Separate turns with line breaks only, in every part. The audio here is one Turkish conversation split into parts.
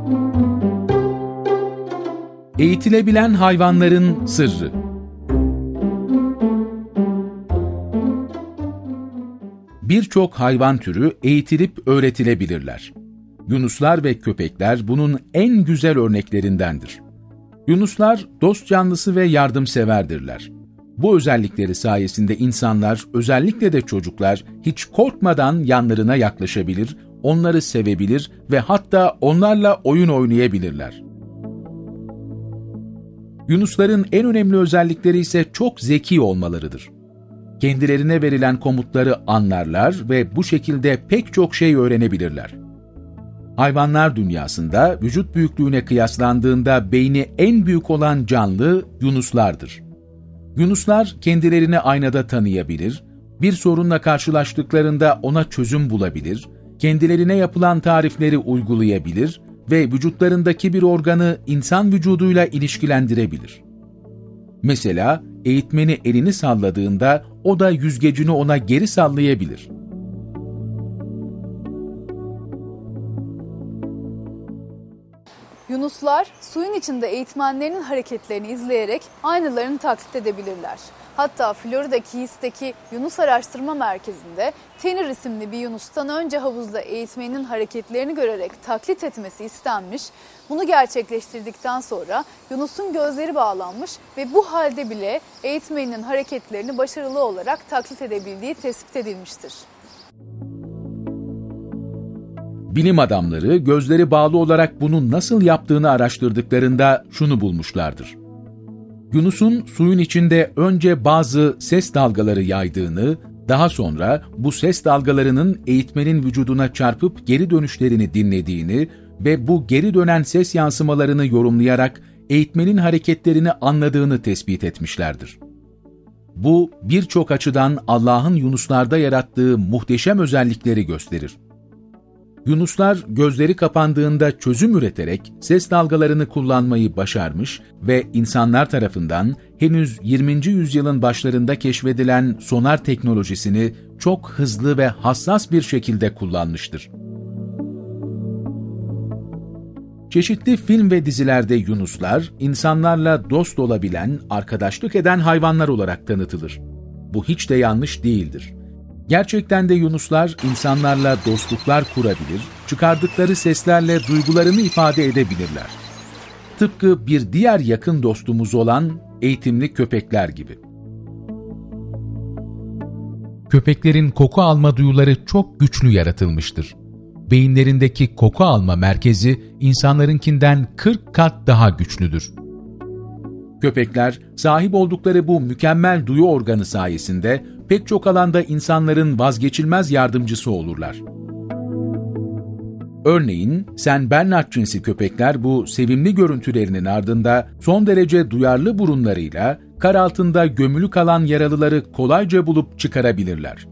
Eğitilebilen hayvanların sırrı. Birçok hayvan türü eğitilip öğretilebilirler. Yunuslar ve köpekler bunun en güzel örneklerindendir. Yunuslar dost canlısı ve yardımseverdirler. Bu özellikleri sayesinde insanlar, özellikle de çocuklar, hiç korkmadan yanlarına yaklaşabilir, onları sevebilir ve hatta onlarla oyun oynayabilirler. Yunusların en önemli özellikleri ise çok zeki olmalarıdır. Kendilerine verilen komutları anlarlar ve bu şekilde pek çok şey öğrenebilirler. Hayvanlar dünyasında vücut büyüklüğüne kıyaslandığında beyni en büyük olan canlı yunuslardır. Yunuslar kendilerini aynada tanıyabilir, bir sorunla karşılaştıklarında ona çözüm bulabilir, kendilerine yapılan tarifleri uygulayabilir ve vücutlarındaki bir organı insan vücuduyla ilişkilendirebilir. Mesela eğitmeni elini salladığında o da yüzgecini ona geri sallayabilir.
Yunuslar suyun içinde eğitmenlerinin hareketlerini izleyerek aynılarını taklit edebilirler. Hatta Florida Keys'teki Yunus Araştırma Merkezi'nde Tanner isimli bir Yunus'tan önce havuzda eğitmeninin hareketlerini görerek taklit etmesi istenmiş. Bunu gerçekleştirdikten sonra Yunus'un gözleri bağlanmış ve bu halde bile eğitmeninin hareketlerini başarılı olarak taklit edebildiği tespit edilmiştir.
Bilim adamları gözleri bağlı olarak bunu nasıl yaptığını araştırdıklarında şunu bulmuşlardır. Yunus'un suyun içinde önce bazı ses dalgaları yaydığını, daha sonra bu ses dalgalarının eğitmenin vücuduna çarpıp geri dönüşlerini dinlediğini ve bu geri dönen ses yansımalarını yorumlayarak eğitmenin hareketlerini anladığını tespit etmişlerdir. Bu birçok açıdan Allah'ın Yunuslarda yarattığı muhteşem özellikleri gösterir. Yunuslar gözleri kapandığında çözüm üreterek ses dalgalarını kullanmayı başarmış ve insanlar tarafından henüz 20. yüzyılın başlarında keşfedilen sonar teknolojisini çok hızlı ve hassas bir şekilde kullanmıştır. Çeşitli film ve dizilerde Yunuslar, insanlarla dost olabilen, arkadaşlık eden hayvanlar olarak tanıtılır. Bu hiç de yanlış değildir. Gerçekten de Yunuslar insanlarla dostluklar kurabilir, çıkardıkları seslerle duygularını ifade edebilirler. Tıpkı bir diğer yakın dostumuz olan eğitimli köpekler gibi. Köpeklerin koku alma duyuları çok güçlü yaratılmıştır. Beyinlerindeki koku alma merkezi insanlarınkinden 40 kat daha güçlüdür. Köpekler, sahip oldukları bu mükemmel duyu organı sayesinde pek çok alanda insanların vazgeçilmez yardımcısı olurlar. Örneğin, Saint Bernard cinsi köpekler bu sevimli görüntülerinin ardında son derece duyarlı burunlarıyla kar altında gömülü kalan yaralıları kolayca bulup çıkarabilirler.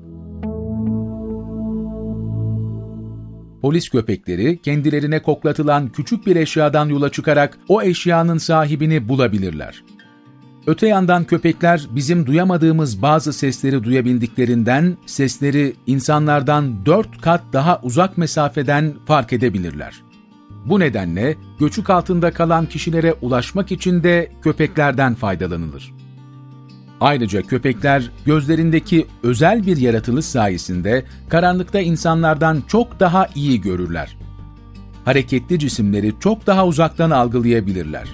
Polis köpekleri kendilerine koklatılan küçük bir eşyadan yola çıkarak o eşyanın sahibini bulabilirler. Öte yandan köpekler bizim duyamadığımız bazı sesleri duyabildiklerinden sesleri insanlardan 4 kat daha uzak mesafeden fark edebilirler. Bu nedenle göçük altında kalan kişilere ulaşmak için de köpeklerden faydalanılır. Ayrıca köpekler gözlerindeki özel bir yaratılış sayesinde karanlıkta insanlardan çok daha iyi görürler. Hareketli cisimleri çok daha uzaktan algılayabilirler.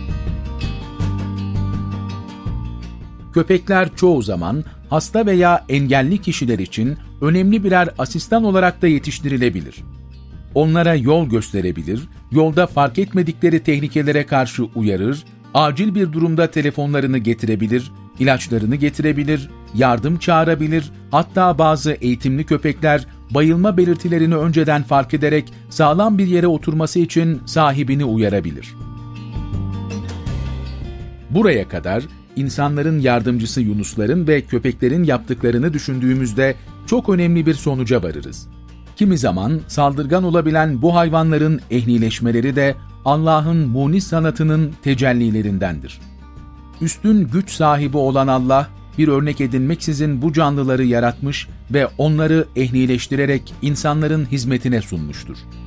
Köpekler çoğu zaman hasta veya engelli kişiler için önemli birer asistan olarak da yetiştirilebilir. Onlara yol gösterebilir, yolda fark etmedikleri tehlikelere karşı uyarır, acil bir durumda telefonlarını getirebilir, ilaçlarını getirebilir, yardım çağırabilir, hatta bazı eğitimli köpekler bayılma belirtilerini önceden fark ederek sağlam bir yere oturması için sahibini uyarabilir. Buraya kadar insanların yardımcısı yunusların ve köpeklerin yaptıklarını düşündüğümüzde çok önemli bir sonuca varırız. Kimi zaman saldırgan olabilen bu hayvanların ehlileşmeleri de Allah'ın munis sanatının tecellilerindendir. Üstün güç sahibi olan Allah, bir örnek edinmeksizin bu canlıları yaratmış ve onları ehlileştirerek insanların hizmetine sunmuştur.